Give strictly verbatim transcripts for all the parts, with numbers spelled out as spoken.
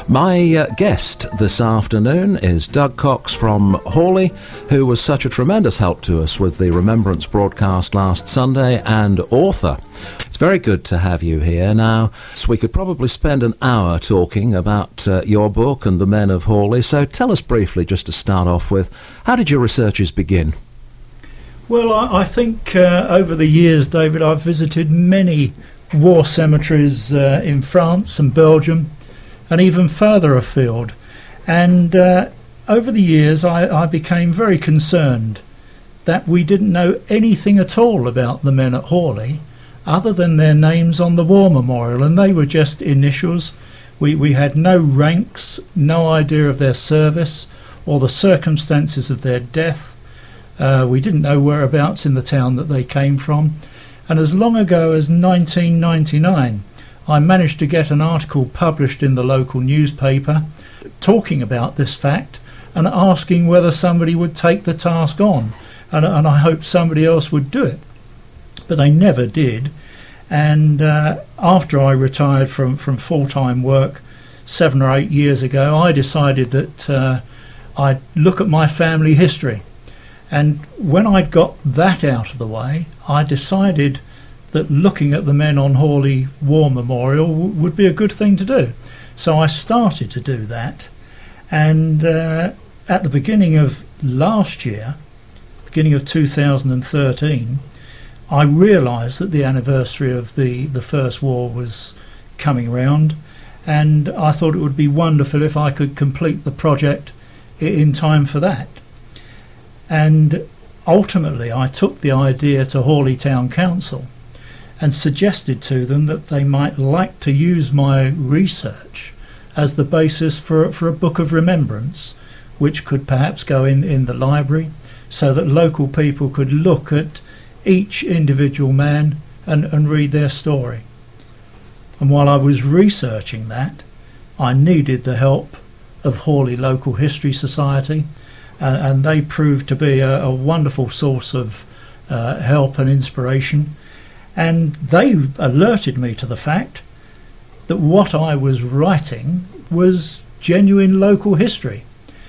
My uh, guest this afternoon is Doug Cox from Hawley, who was such a tremendous help to us with the Remembrance broadcast last Sunday, and author. It's very good to have you here. Now, so we could probably spend an hour talking about uh, your book and the men of Hawley, so tell us briefly, just to start off with, how did your researches begin? Well, I, I think uh, over the years, David, I've visited many war cemeteries uh, in France and Belgium, and even further afield. And uh, over the years, I, I became very concerned that we didn't know anything at all about the men at Hawley, other than their names on the war memorial, and they were just initials. We, we had no ranks, no idea of their service or the circumstances of their death. Uh, we didn't know whereabouts in the town that they came from. And as long ago as nineteen ninety-nine, I managed to get an article published in the local newspaper talking about this fact and asking whether somebody would take the task on. And, and I hoped somebody else would do it. But they never did. And uh, after I retired from, from full-time work seven or eight years ago, I decided that uh, I'd look at my family history. And when I'd got that out of the way, I decided that looking at the men on Hawley War Memorial w- would be a good thing to do. So I started to do that. And uh, at the beginning of last year, beginning of two thousand thirteen, I realised that the anniversary of the, the First War was coming round, and I thought it would be wonderful if I could complete the project I- in time for that. And ultimately I took the idea to Hawley Town Council and suggested to them that they might like to use my research as the basis for, for a book of remembrance, which could perhaps go in, in the library, so that local people could look at each individual man and, and read their story. And while I was researching that, I needed the help of Hawley Local History Society, uh, and they proved to be a, a wonderful source of uh, help and inspiration. And they alerted me to the fact that what I was writing was genuine local history.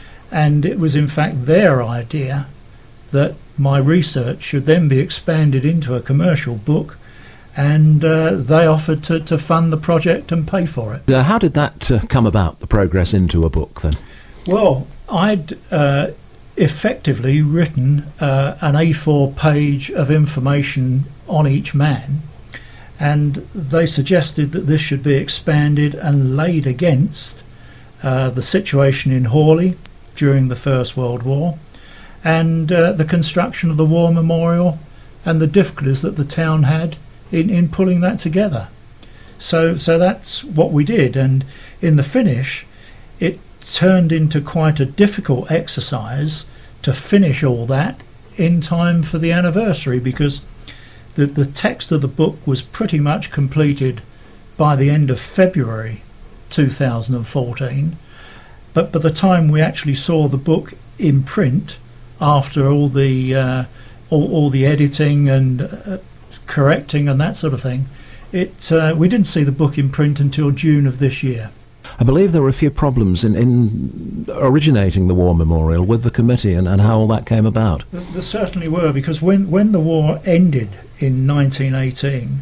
And it was in fact their idea that my research should then be expanded into a commercial book, and uh, they offered to, to fund the project and pay for it. Uh, how did that uh, come about, the progress into a book then? Well, I'd uh, effectively written uh, an A four page of information on each man, and they suggested that this should be expanded and laid against uh, the situation in Hawley during the First World War, and uh, the construction of the War Memorial and the difficulties that the town had in, in pulling that together. So, so that's what we did, and in the finish it turned into quite a difficult exercise to finish all that in time for the anniversary, because the, the text of the book was pretty much completed by the end of February two thousand fourteen, but by the time we actually saw the book in print, after all the uh, all, all the editing and uh, correcting and that sort of thing, it uh, we didn't see the book in print until June of this year. I believe there were a few problems in, in originating the War Memorial with the committee and, and how all that came about. There, there certainly were, because when, when the war ended in nineteen eighteen,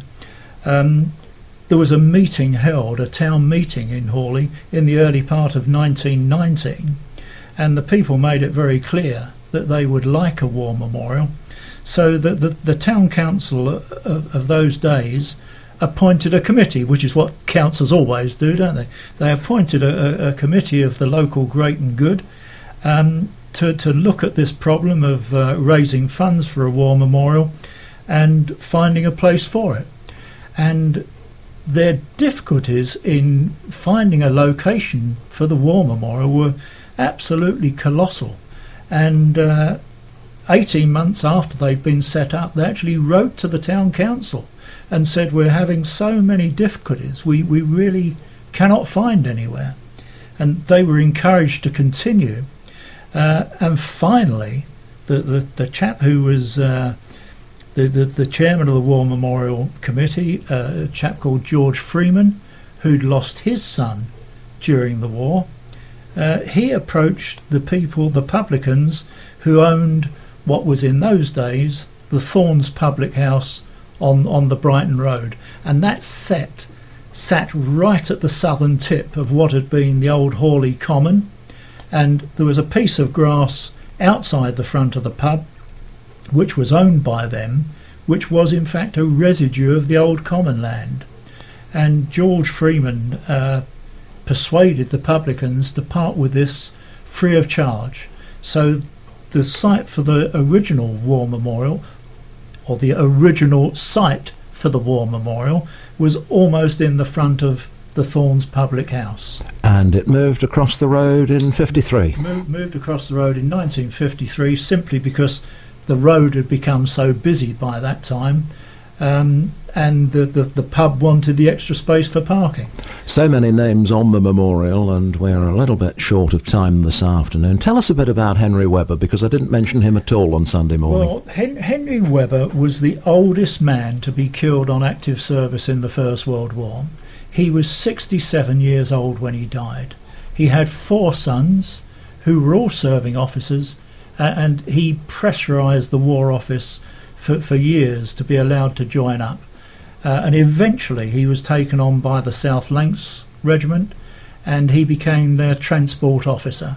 um, there was a meeting held, a town meeting in Hawley in the early part of nineteen nineteen, and the people made it very clear that they would like a war memorial. So the, the, the town council of, of those days appointed a committee, which is what councils always do, don't they? They appointed a, a, a committee of the local great and good um, to, to look at this problem of uh, raising funds for a war memorial and finding a place for it. And their difficulties in finding a location for the war memorial were absolutely colossal. And uh, eighteen months after they'd been set up, they actually wrote to the town council and said, we're having so many difficulties, we, we really cannot find anywhere. And they were encouraged to continue. Uh, and finally, the, the, the chap who was uh, the, the, the chairman of the War Memorial Committee, uh, a chap called George Freeman, who'd lost his son during the war, uh, he approached the people, the publicans, who owned what was in those days the Thorns Public House on, on the Brighton Road. And that set sat right at the southern tip of what had been the old Hawley Common. And there was a piece of grass outside the front of the pub, which was owned by them, which was in fact a residue of the old common land. And George Freeman uh, persuaded the publicans to part with this free of charge. So the site for the original war memorial, or the original site for the war memorial, was almost in the front of the Thorns Public House. And it moved across the road in fifty-three? Moved, moved across the road in nineteen fifty-three, simply because the road had become so busy by that time, um, and the, the, the pub wanted the extra space for parking. So many names on the memorial, and we're a little bit short of time this afternoon. Tell us a bit about Henry Webber, because I didn't mention him at all on Sunday morning. Well, Hen- Henry Webber was the oldest man to be killed on active service in the First World War. He was sixty-seven years old when he died. He had four sons who were all serving officers, uh, and he pressurised the War Office for, for years to be allowed to join up. Uh, and eventually he was taken on by the South Lancs Regiment, and he became their transport officer.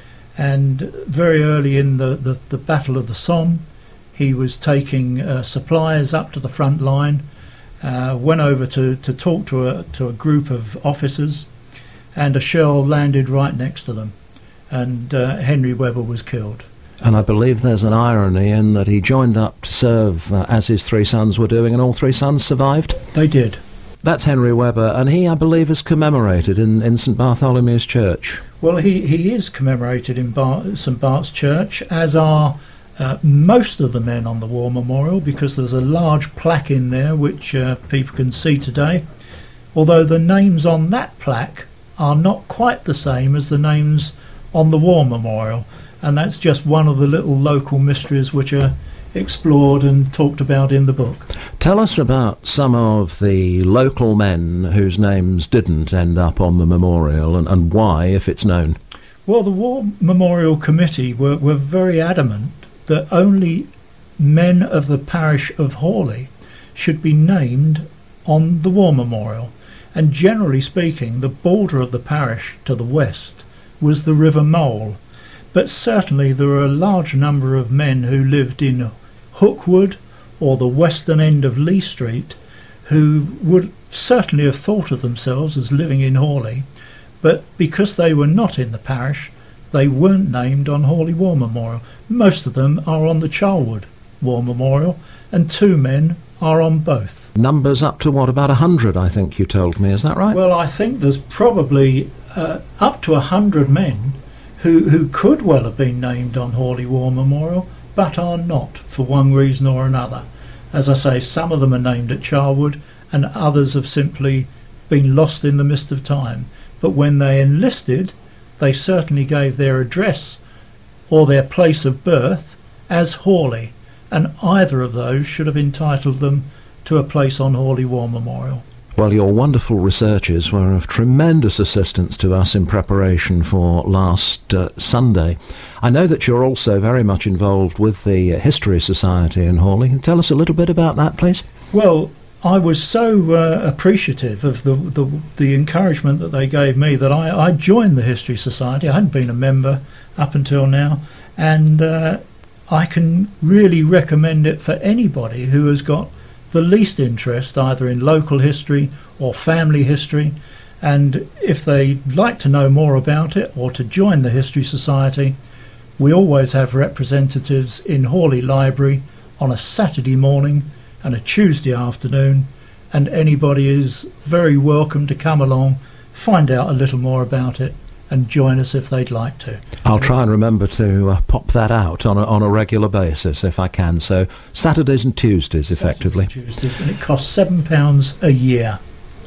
And very early in the, the, the Battle of the Somme, he was taking uh, supplies up to the front line, uh, went over to, to talk to a, to a group of officers, and a shell landed right next to them, and uh, Henry Webber was killed. And I believe there's an irony in that he joined up to serve uh, as his three sons were doing, and all three sons survived. They did. That's Henry Webber, and he, I believe, is commemorated in, in St Bartholomew's Church. Well, he, he is commemorated in Bar- St Bart's Church, as are uh, most of the men on the War Memorial, because there's a large plaque in there which uh, people can see today, although the names on that plaque are not quite the same as the names on the War Memorial. And that's just one of the little local mysteries which are explored and talked about in the book. Tell us about some of the local men whose names didn't end up on the memorial, and, and why, if it's known. Well, the War Memorial Committee were, were very adamant that only men of the parish of Hawley should be named on the War Memorial. And generally speaking, the border of the parish to the west was the River Mole. But certainly there were a large number of men who lived in Hookwood or the western end of Lee Street who would certainly have thought of themselves as living in Hawley, but because they were not in the parish, they weren't named on Hawley War Memorial. Most of them are on the Charlwood War Memorial, and two men are on both. Numbers up to, what, about a hundred, I think you told me, is that right? Well, I think there's probably uh, up to a hundred men who, who could well have been named on Hawley War Memorial, but are not, for one reason or another. As I say, some of them are named at Charlwood, and others have simply been lost in the mist of time. But when they enlisted, they certainly gave their address or their place of birth as Hawley, and either of those should have entitled them to a place on Hawley War Memorial. Well, your wonderful researches were of tremendous assistance to us in preparation for last uh, Sunday. I know that you're also very much involved with the History Society in Hawley. Can you tell us a little bit about that, please? Well, I was so uh, appreciative of the, the the encouragement that they gave me that I, I joined the History Society. I hadn't been a member up until now, and uh, I can really recommend it for anybody who has got the least interest either in local history or family history, and if they'd like to know more about it or to join the History Society, we always have representatives in Hawley Library on a Saturday morning and a Tuesday afternoon, and anybody is very welcome to come along, find out a little more about it, and join us if they'd like to. I'll try and remember to uh, pop that out on a, on a regular basis if I can. So Saturdays and Tuesdays, effectively. Saturdays and Tuesdays, and it costs seven pounds a year.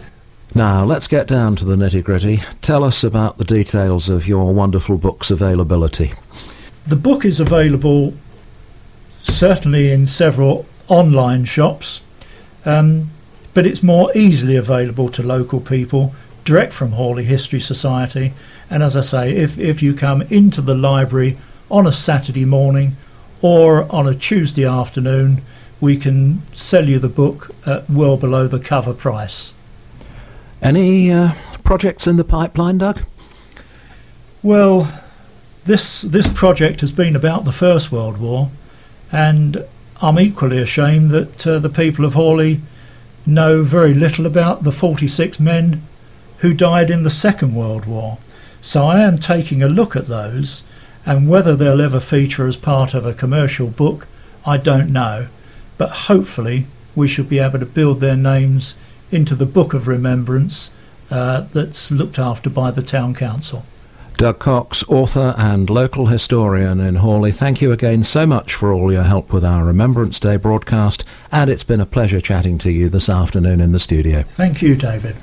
Now, let's get down to the nitty-gritty. Tell us about the details of your wonderful book's availability. The book is available certainly in several online shops, um, but it's more easily available to local people direct from Hawley History Society. And as I say, if, if you come into the library on a Saturday morning or on a Tuesday afternoon, we can sell you the book at well below the cover price. Any uh, projects in the pipeline, Doug? Well, this this project has been about the First World War, and I'm equally ashamed that uh, the people of Hawley know very little about the forty-six men who died in the Second World War. So I am taking a look at those, and whether they'll ever feature as part of a commercial book, I don't know. But hopefully we should be able to build their names into the Book of Remembrance uh, that's looked after by the Town Council. Doug Cox, author and local historian in Hawley, thank you again so much for all your help with our Remembrance Day broadcast, and it's been a pleasure chatting to you this afternoon in the studio. Thank you, David.